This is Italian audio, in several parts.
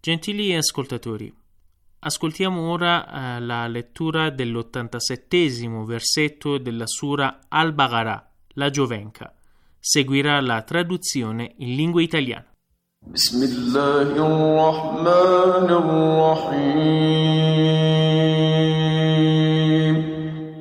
Gentili ascoltatori, ascoltiamo ora la lettura dell'87° versetto della Sura Al-Baqarah, la Giovenca. Seguirà la traduzione in lingua italiana. Bismillahirrahmanirrahim.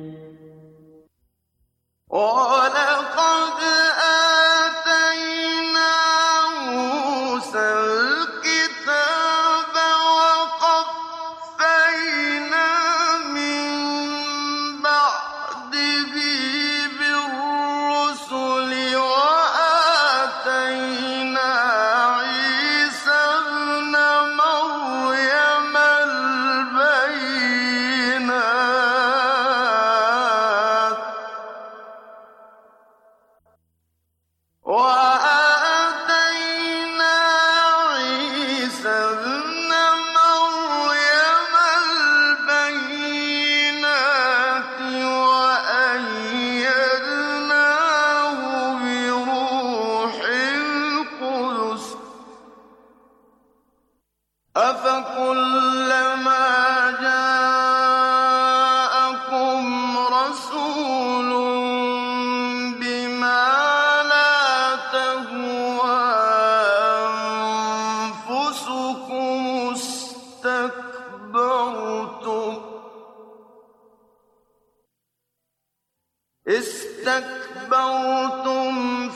استكبرتم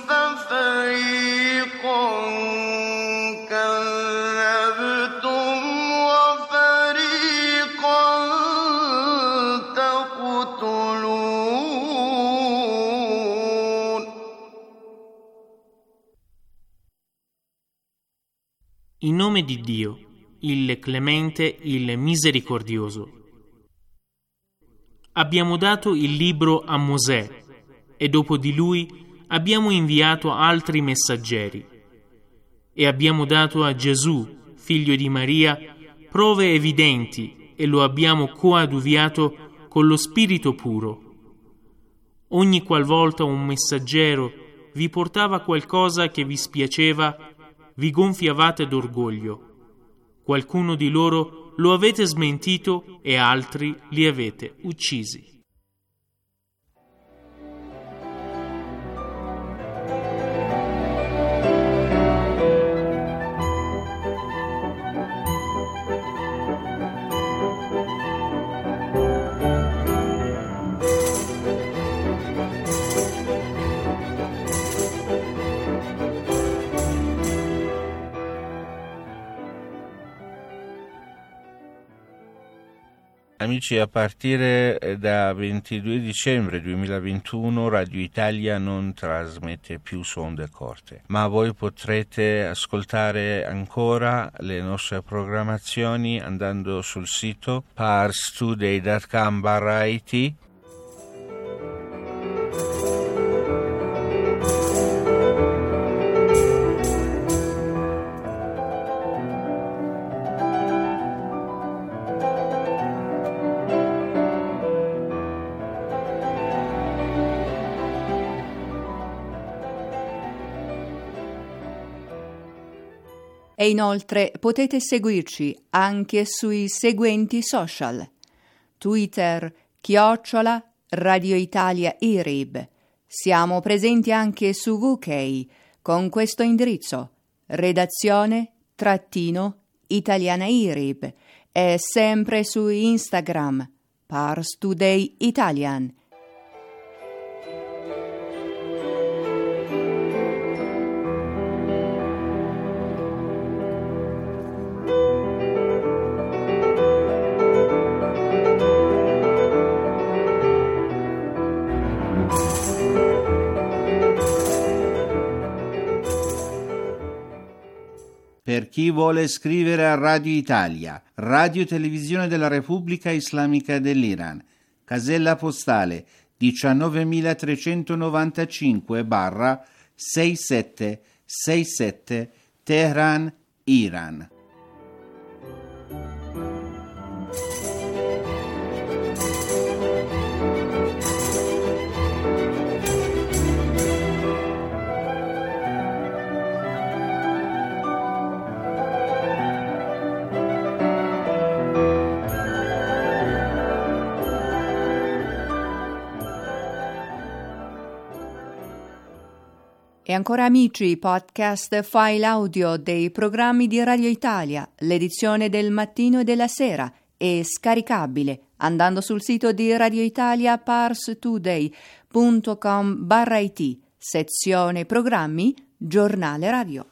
ففريقا كذبتم وفريقا تقتلون. In nome di Dio, il Clemente, il Misericordioso. Abbiamo dato il libro a Mosè e dopo di lui abbiamo inviato altri messaggeri e abbiamo dato a Gesù, figlio di Maria, prove evidenti e lo abbiamo coadiuviato con lo Spirito puro. Ogni qualvolta un messaggero vi portava qualcosa che vi spiaceva, vi gonfiavate d'orgoglio. Qualcuno di loro lo avete smentito e altri li avete uccisi. Amici, a partire da 22 dicembre 2021 Radio Italia non trasmette più su onde corte, ma voi potrete ascoltare ancora le nostre programmazioni andando sul sito parstoday.com/it. E inoltre potete seguirci anche sui seguenti social: Twitter @Radio Italia IRIB. Siamo presenti anche su VK con questo indirizzo: redazione-italiana IRIB, e sempre su Instagram Pars Today Italian. Per chi vuole scrivere a Radio Italia, Radio Televisione della Repubblica Islamica dell'Iran, casella postale 19.395/6767 Teheran, Iran. E ancora amici, podcast file audio dei programmi di Radio Italia, l'edizione del mattino e della sera è scaricabile andando sul sito di Radio Italia parstoday.com/it, sezione programmi, giornale radio.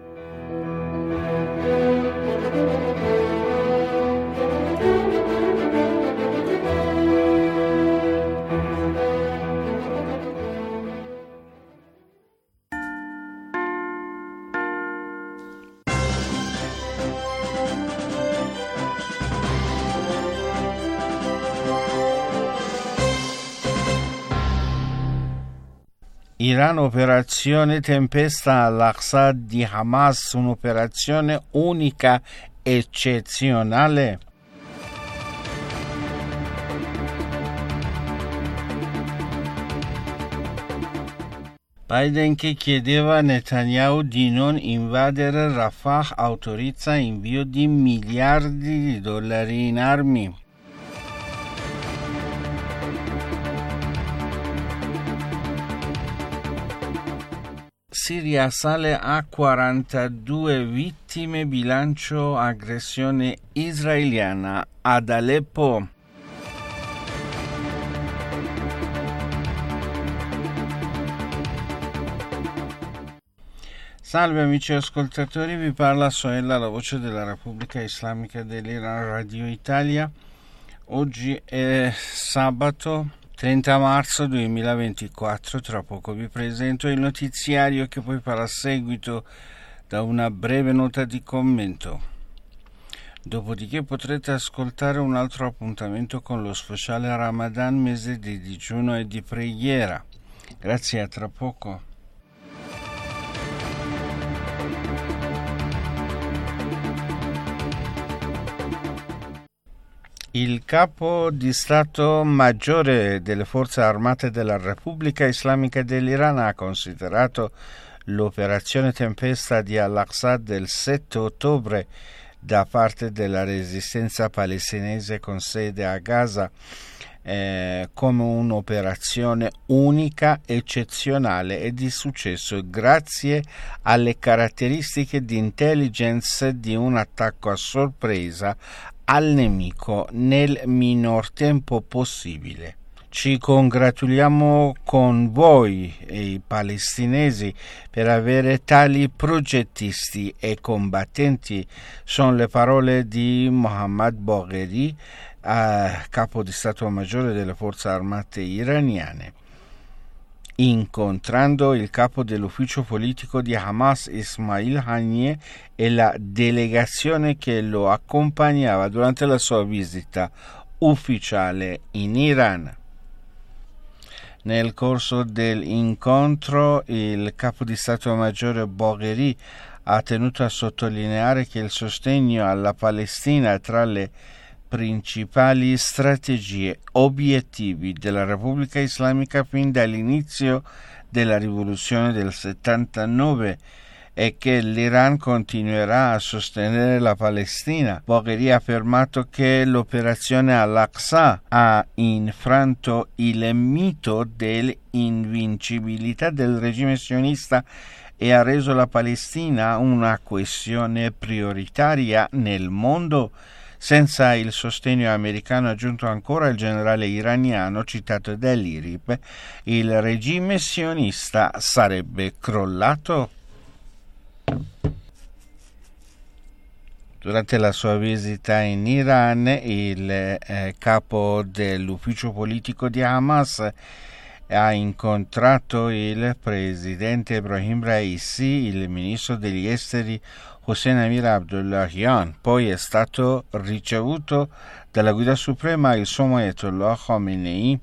Iran, operazione Tempesta all'Aqsa di Hamas, un'operazione unica, eccezionale. Biden che chiedeva a Netanyahu di non invadere Rafah autorizza invio di miliardi di dollari in armi. Siria sale a 42 vittime, bilancio aggressione israeliana ad Aleppo. Salve amici ascoltatori, vi parla Soella, la voce della Repubblica Islamica dell'Iran, Radio Italia. Oggi è sabato 30 marzo 2024, tra poco vi presento il notiziario che poi farà seguito da una breve nota di commento. Dopodiché potrete ascoltare un altro appuntamento con lo speciale Ramadan, mese di digiuno e di preghiera. Grazie, a tra poco. Il capo di Stato Maggiore delle Forze Armate della Repubblica Islamica dell'Iran ha considerato l'operazione Tempesta di Al-Aqsa del 7 ottobre da parte della resistenza palestinese con sede a Gaza come un'operazione unica, eccezionale e di successo grazie alle caratteristiche di intelligence di un attacco a sorpresa al nemico nel minor tempo possibile. Ci congratuliamo con voi e i palestinesi per avere tali progettisti e combattenti, sono le parole di Mohammad Bagheri, capo di Stato Maggiore delle Forze Armate iraniane. Incontrando il capo dell'ufficio politico di Hamas, Ismail Haniyeh, e la delegazione che lo accompagnava durante la sua visita ufficiale in Iran. Nel corso dell'incontro il capo di Stato Maggiore Bagheri ha tenuto a sottolineare che il sostegno alla Palestina è tra le principali strategie, obiettivi della Repubblica Islamica fin dall'inizio della rivoluzione del 79 e che l'Iran continuerà a sostenere la Palestina. Bagheri ha affermato che l'operazione Al-Aqsa ha infranto il mito dell'invincibilità del regime sionista e ha reso la Palestina una questione prioritaria nel mondo. Senza il sostegno americano, ha aggiunto ancora il generale iraniano citato dall'IRIB, il regime sionista sarebbe crollato. Durante la sua visita in Iran, il capo dell'ufficio politico di Hamas ha incontrato il presidente Ebrahim Raisi, il ministro degli esteri Hossein Amir Abdullahian, poi è stato ricevuto dalla guida suprema il sommo Ayatollah Khamenei.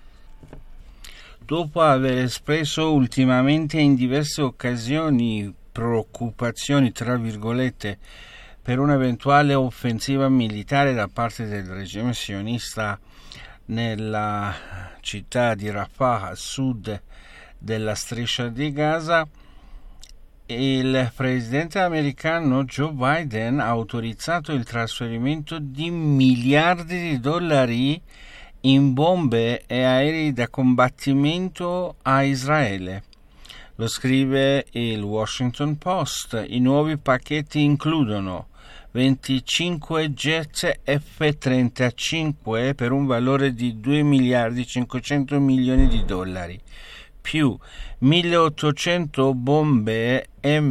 Dopo aver espresso ultimamente in diverse occasioni preoccupazioni, tra virgolette, per un'eventuale offensiva militare da parte del regime sionista nella città di Rafah a sud della striscia di Gaza, il presidente americano Joe Biden ha autorizzato il trasferimento di miliardi di dollari in bombe e aerei da combattimento a Israele. Lo scrive il Washington Post. I nuovi pacchetti includono 25 jet F-35 per un valore di 2 miliardi 500 milioni di dollari, più 1800 bombe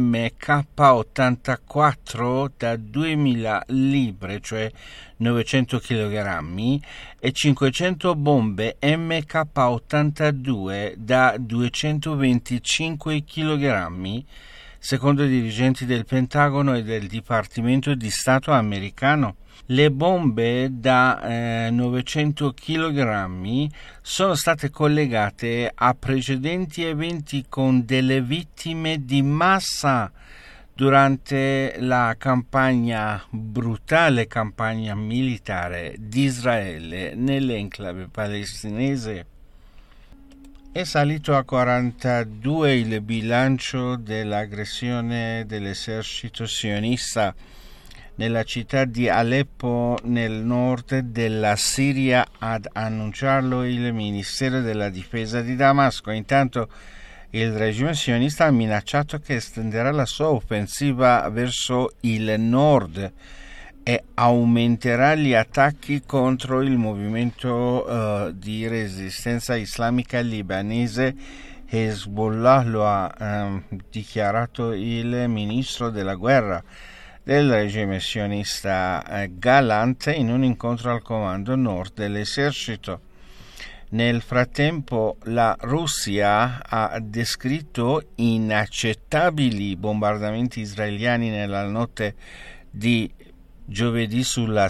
MK84 da 2000 libre, cioè 900 kg, e 500 bombe MK82 da 225 kg, secondo i dirigenti del Pentagono e del Dipartimento di Stato americano. Le bombe da 900 kg sono state collegate a precedenti eventi con delle vittime di massa durante la brutale campagna militare di Israele nell'enclave palestinese. È salito a 42 il bilancio dell'aggressione dell'esercito sionista nella città di Aleppo nel nord della Siria, ad annunciarlo il Ministero della Difesa di Damasco. Intanto il regime sionista ha minacciato che estenderà la sua offensiva verso il nord e aumenterà gli attacchi contro il movimento di resistenza islamica libanese Hezbollah. Lo ha dichiarato il ministro della guerra del regime sionista Gallant in un incontro al comando nord dell'esercito. Nel frattempo la Russia ha descritto inaccettabili bombardamenti israeliani nella notte di giovedì sulla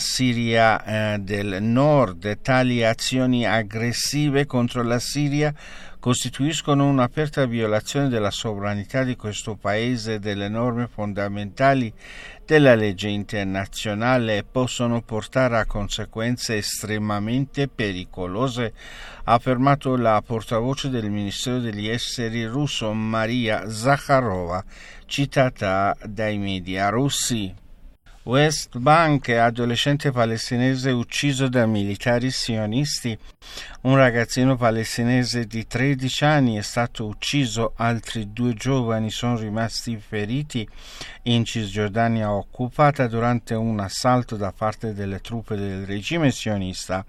Siria del Nord. Tali azioni aggressive contro la Siria costituiscono un'aperta violazione della sovranità di questo paese e delle norme fondamentali della legge internazionale e possono portare a conseguenze estremamente pericolose, ha affermato la portavoce del Ministero degli Esteri russo Maria Zakharova, citata dai media russi. West Bank, adolescente palestinese ucciso da militari sionisti. Un ragazzino palestinese di 13 anni è stato ucciso, altri 2 giovani sono rimasti feriti in Cisgiordania occupata durante un assalto da parte delle truppe del regime sionista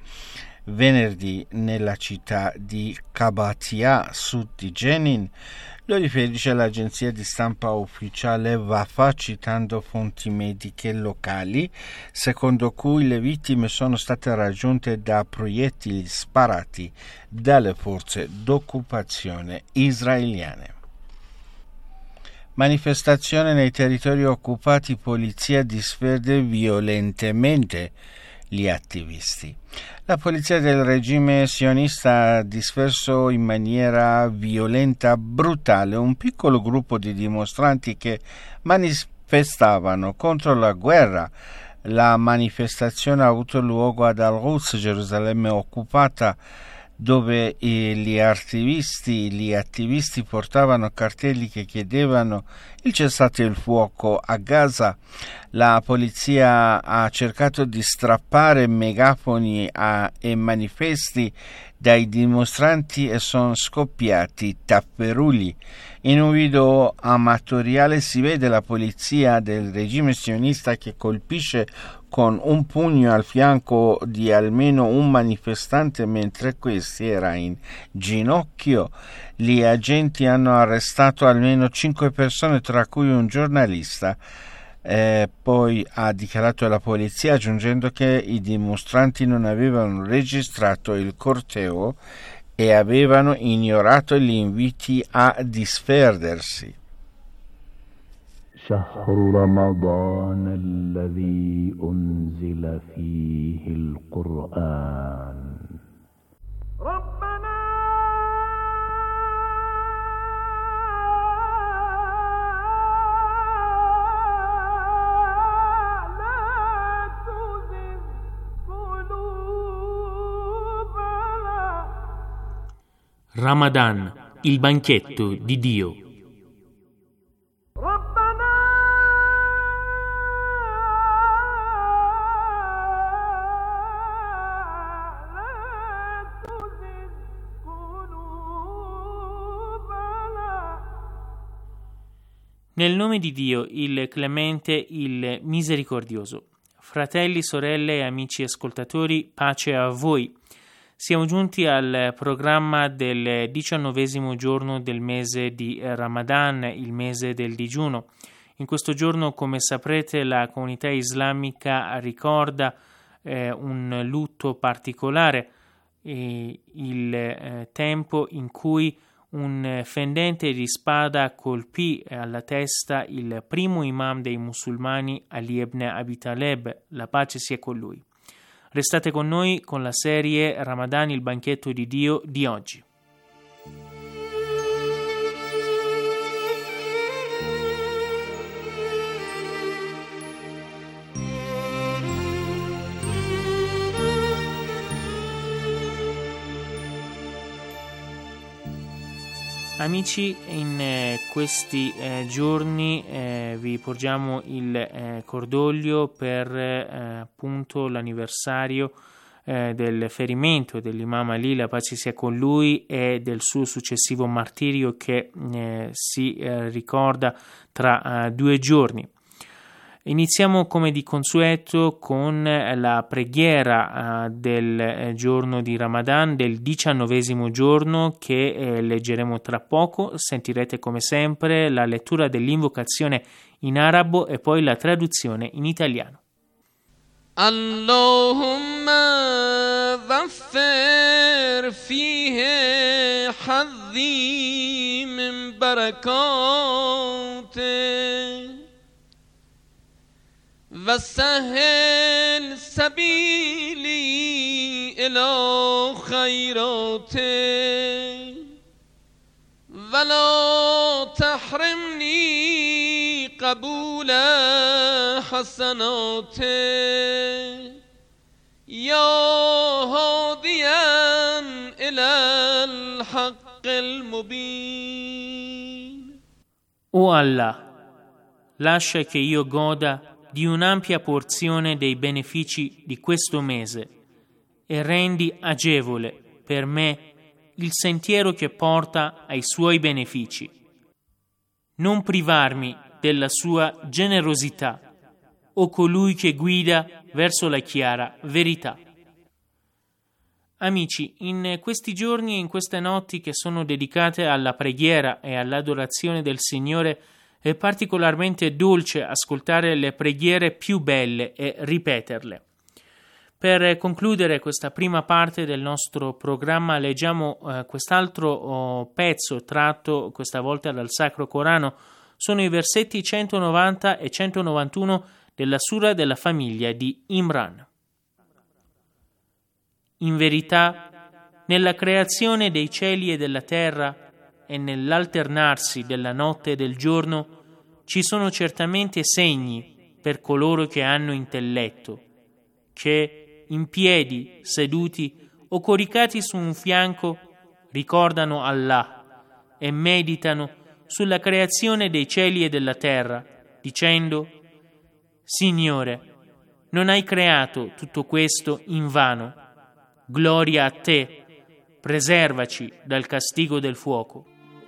venerdì nella città di Qabatia, sud di Jenin. Lo riferisce l'agenzia di stampa ufficiale Wafa, citando fonti mediche locali, secondo cui le vittime sono state raggiunte da proiettili sparati dalle forze d'occupazione israeliane. Manifestazione nei territori occupati, polizia disperde violentemente gli attivisti. La polizia del regime sionista ha disperso in maniera violenta, brutale, un piccolo gruppo di dimostranti che manifestavano contro la guerra. La manifestazione ha avuto luogo ad Al-Quds, Gerusalemme occupata, dove gli attivisti portavano cartelli che chiedevano il cessate il fuoco a Gaza. La polizia ha cercato di strappare megafoni e manifesti dai dimostranti e sono scoppiati tafferugli. In un video amatoriale si vede la polizia del regime sionista che colpisce con un pugno al fianco di almeno un manifestante mentre questi era in ginocchio. Gli agenti hanno arrestato almeno 5 persone, tra cui un giornalista. Poi ha dichiarato la polizia, aggiungendo che i dimostranti non avevano registrato il corteo e avevano ignorato gli inviti a disperdersi. شهر رمضان الذي أنزل فيه القرآن ربنا لا تزغ قلوبنا. Ramadan, il banchetto di Dio. Nel nome di Dio, il clemente, il misericordioso. Fratelli, sorelle e amici ascoltatori, pace a voi. Siamo giunti al programma del 19° giorno del mese di Ramadan, il mese del digiuno. In questo giorno, come saprete, la comunità islamica ricorda un lutto particolare, il tempo in cui un fendente di spada colpì alla testa il primo imam dei musulmani, Ali ibn Abi Taleb, la pace sia con lui. Restate con noi con la serie Ramadan, il banchetto di Dio di oggi. Amici, in questi giorni vi porgiamo il cordoglio per appunto l'anniversario del ferimento dell'imam Ali, la pace sia con lui, e del suo successivo martirio che si ricorda tra 2 giorni. Iniziamo come di consueto con la preghiera del giorno di Ramadan, del 19° giorno, che leggeremo tra poco. Sentirete come sempre la lettura dell'invocazione in arabo e poi la traduzione in italiano. Allahumma waffir fihi hadhi min barakati وسهل سبيلي إلى خيراتي ولا تحرمني قبول حسناتي يا هاديا إلى الحق المبين. O Allah, lascia che io goda di un'ampia porzione dei benefici di questo mese e rendi agevole per me il sentiero che porta ai suoi benefici. Non privarmi della sua generosità, o colui che guida verso la chiara verità. Amici, in questi giorni e in queste notti che sono dedicate alla preghiera e all'adorazione del Signore, è particolarmente dolce ascoltare le preghiere più belle e ripeterle. Per concludere questa prima parte del nostro programma leggiamo quest'altro pezzo tratto questa volta dal Sacro Corano. Sono i versetti 190 e 191 della Sura della famiglia di Imran. In verità, nella creazione dei cieli e della terra e nell'alternarsi della notte e del giorno ci sono certamente segni per coloro che hanno intelletto, che in piedi, seduti o coricati su un fianco ricordano Allah e meditano sulla creazione dei cieli e della terra, dicendo: Signore, non hai creato tutto questo invano. Gloria a te, preservaci dal castigo del fuoco.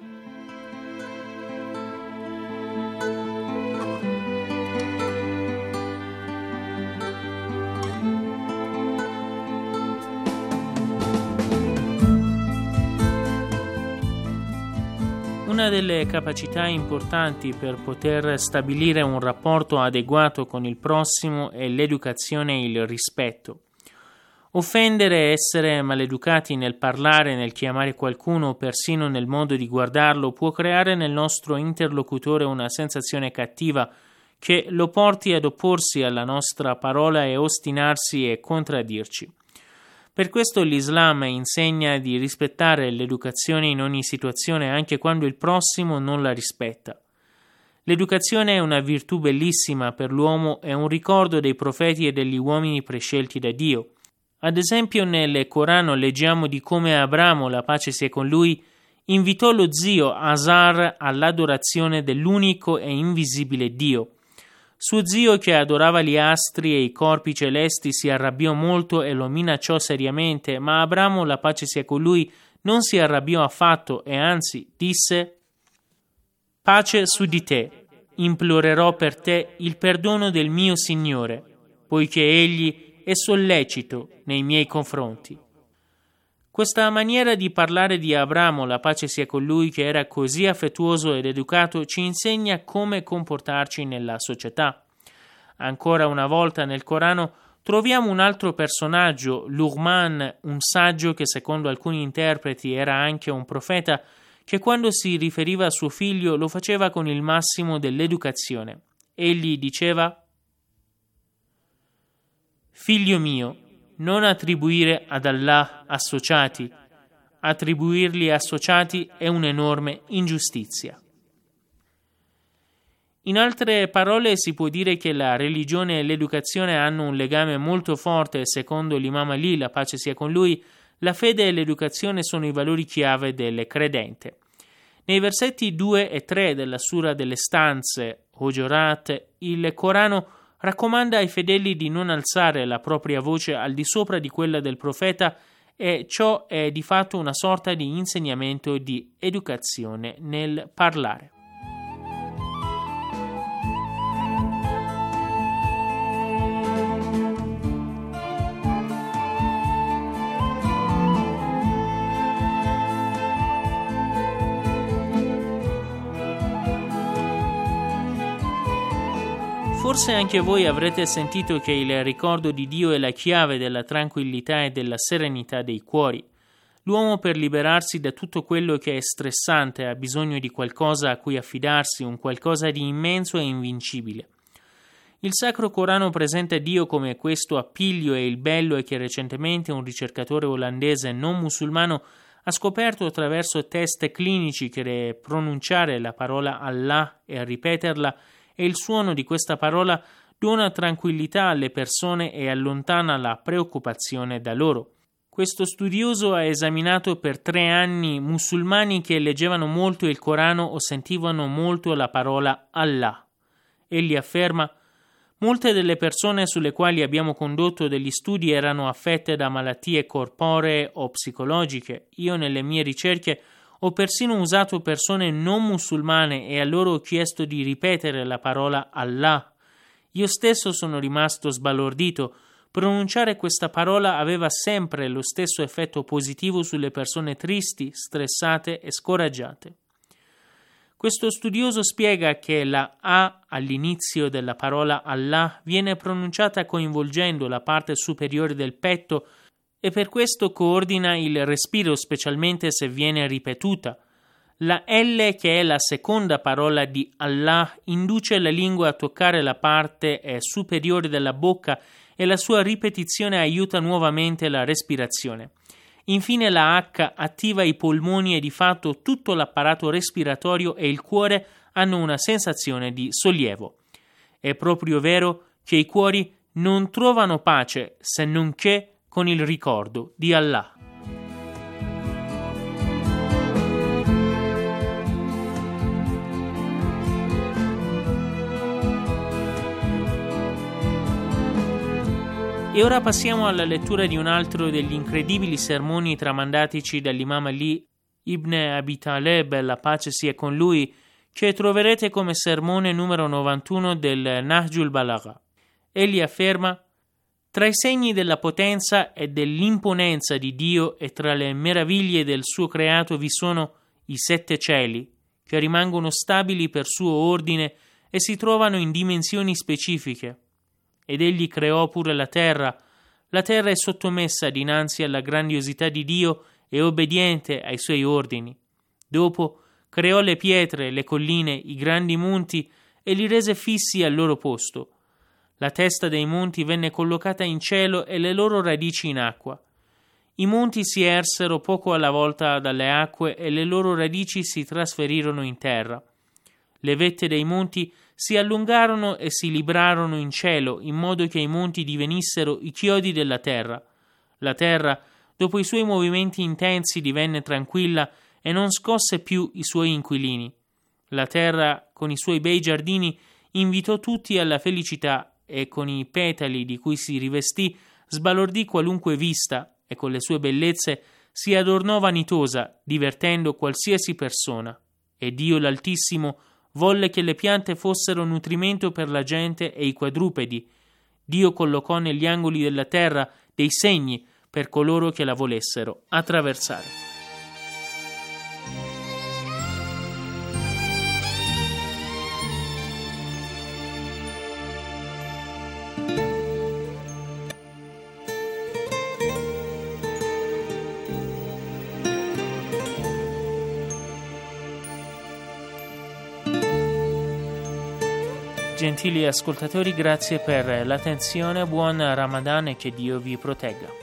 Una delle capacità importanti per poter stabilire un rapporto adeguato con il prossimo è l'educazione e il rispetto. Offendere e essere maleducati nel parlare, nel chiamare qualcuno o persino nel modo di guardarlo può creare nel nostro interlocutore una sensazione cattiva che lo porti ad opporsi alla nostra parola e ostinarsi e contraddirci. Per questo l'Islam insegna di rispettare l'educazione in ogni situazione, anche quando il prossimo non la rispetta. L'educazione è una virtù bellissima per l'uomo, è un ricordo dei profeti e degli uomini prescelti da Dio. Ad esempio nel Corano leggiamo di come Abramo, la pace sia con lui, invitò lo zio Azar all'adorazione dell'unico e invisibile Dio. Suo zio, che adorava gli astri e i corpi celesti, si arrabbiò molto e lo minacciò seriamente, ma Abramo, la pace sia con lui, non si arrabbiò affatto e anzi disse: «Pace su di te, implorerò per te il perdono del mio Signore, poiché Egli è sollecito nei miei confronti. Questa maniera di parlare di Abramo, la pace sia con lui, che era così affettuoso ed educato, ci insegna come comportarci nella società. Ancora una volta nel Corano troviamo un altro personaggio, Luqman, un saggio che secondo alcuni interpreti era anche un profeta, che quando si riferiva a suo figlio lo faceva con il massimo dell'educazione. Egli diceva: «Figlio mio, non attribuire ad Allah associati. Attribuirli associati è un'enorme ingiustizia». In altre parole si può dire che la religione e l'educazione hanno un legame molto forte e secondo l'Imam Ali, la pace sia con lui, la fede e l'educazione sono i valori chiave del credente. Nei versetti 2 e 3 della Sura delle Stanze, Hujurat, il Corano raccomanda ai fedeli di non alzare la propria voce al di sopra di quella del profeta e ciò è di fatto una sorta di insegnamento di educazione nel parlare. Forse anche voi avrete sentito che il ricordo di Dio è la chiave della tranquillità e della serenità dei cuori. L'uomo, per liberarsi da tutto quello che è stressante, ha bisogno di qualcosa a cui affidarsi, un qualcosa di immenso e invincibile. Il Sacro Corano presenta Dio come questo appiglio, e il bello è che recentemente un ricercatore olandese non musulmano ha scoperto attraverso test clinici che pronunciare la parola Allah e ripeterla e il suono di questa parola dona tranquillità alle persone e allontana la preoccupazione da loro. Questo studioso ha esaminato per 3 anni musulmani che leggevano molto il Corano o sentivano molto la parola Allah. Egli afferma: molte delle persone sulle quali abbiamo condotto degli studi erano affette da malattie corporee o psicologiche. Io nelle mie ricerche ho persino usato persone non musulmane e a loro ho chiesto di ripetere la parola Allah. Io stesso sono rimasto sbalordito. Pronunciare questa parola aveva sempre lo stesso effetto positivo sulle persone tristi, stressate e scoraggiate. Questo studioso spiega che la A all'inizio della parola Allah viene pronunciata coinvolgendo la parte superiore del petto e per questo coordina il respiro, specialmente se viene ripetuta. La L, che è la seconda parola di Allah, induce la lingua a toccare la parte superiore della bocca e la sua ripetizione aiuta nuovamente la respirazione. Infine la H attiva i polmoni e di fatto tutto l'apparato respiratorio e il cuore hanno una sensazione di sollievo. È proprio vero che i cuori non trovano pace se non che con il ricordo di Allah. E ora passiamo alla lettura di un altro degli incredibili sermoni tramandatici dall'Imam Ali ibn Abi Taleb, la pace sia con lui, che troverete come sermone numero 91 del Nahjul Balagha. Egli afferma: tra i segni della potenza e dell'imponenza di Dio e tra le meraviglie del suo creato vi sono i 7 cieli, che rimangono stabili per suo ordine e si trovano in dimensioni specifiche. Ed egli creò pure la terra. La terra è sottomessa dinanzi alla grandiosità di Dio e obbediente ai suoi ordini. Dopo creò le pietre, le colline, i grandi monti e li rese fissi al loro posto. La testa dei monti venne collocata in cielo e le loro radici in acqua. I monti si ersero poco alla volta dalle acque e le loro radici si trasferirono in terra. Le vette dei monti si allungarono e si librarono in cielo, in modo che i monti divenissero i chiodi della terra. La terra, dopo i suoi movimenti intensi, divenne tranquilla e non scosse più i suoi inquilini. La terra, con i suoi bei giardini, invitò tutti alla felicità e con i petali di cui si rivestì sbalordì qualunque vista e con le sue bellezze si adornò vanitosa, divertendo qualsiasi persona. E Dio l'Altissimo volle che le piante fossero nutrimento per la gente e i quadrupedi. Dio collocò negli angoli della terra dei segni per coloro che la volessero attraversare. Gentili ascoltatori, grazie per l'attenzione, buon Ramadan e che Dio vi protegga.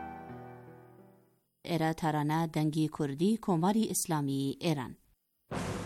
era tarana dangi Kurdi Komari Islami Iran.